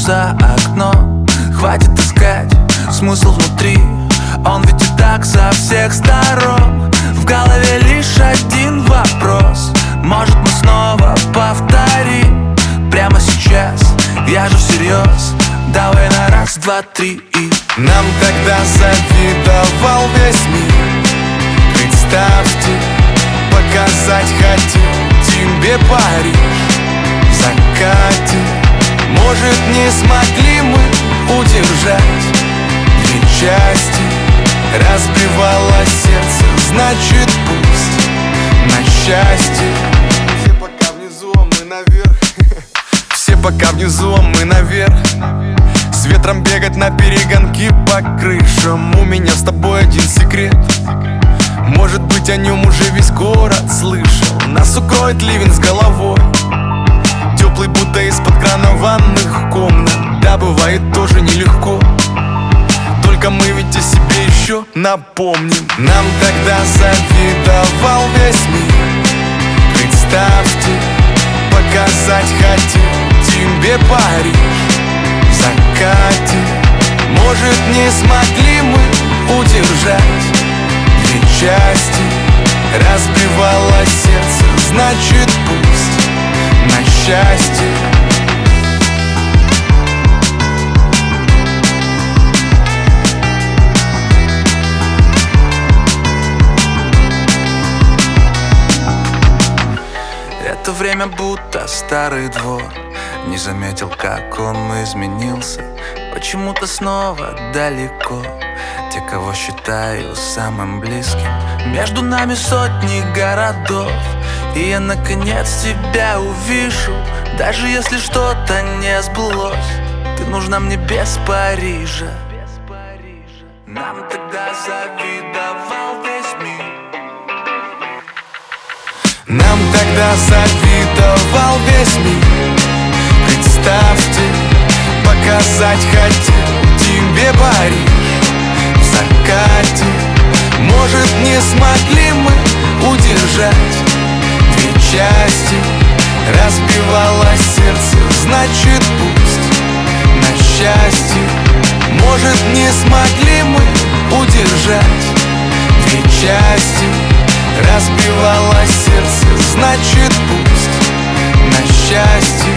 за окном. Хватит искать смысл внутри, он ведь и так со всех сторон. В голове лишь один вопрос: может, мы снова повторим? Прямо сейчас, я же всерьез. Давай на раз, два, три и... Нам тогда завидовал весь мир. Представьте, показать хотел тебе Париж в закате. Может, не смогли мы удержать две части. Разбивало сердце, значит пусть на счастье. Все пока внизу, а мы наверх. Все пока внизу, а мы наверх. С ветром бегать на перегонки по крышам. У меня с тобой один секрет. Может быть, о нем уже весь город слышал. Нас укроет ливень с головой, теплый, будто из-под крана ванных комнат. Да, бывает тоже нелегко, только мы ведь о себе еще напомним. Нам тогда завидовал весь мир. Представьте, показать хотел тебе Париж в закате. Может, не смогли мы удержать две части. Разбивало сердце, значит пусть на счастье. Это время будто старый двор. Не заметил, как он изменился. Почему-то снова далеко те, кого считаю самым близким. Между нами сотни городов, и я наконец тебя увижу. Даже если что-то не сбылось, ты нужна мне без Парижа. Нам тогда завидовал весь мир. Нам тогда завидовал весь мир. Представьте, показать хотел тебе Париж в закате. Может, не смогли мы удержать две части. Разбивало сердце, значит пусть на счастье. Может, не смогли мы удержать две части. Разбивало сердце, значит пусть на счастье.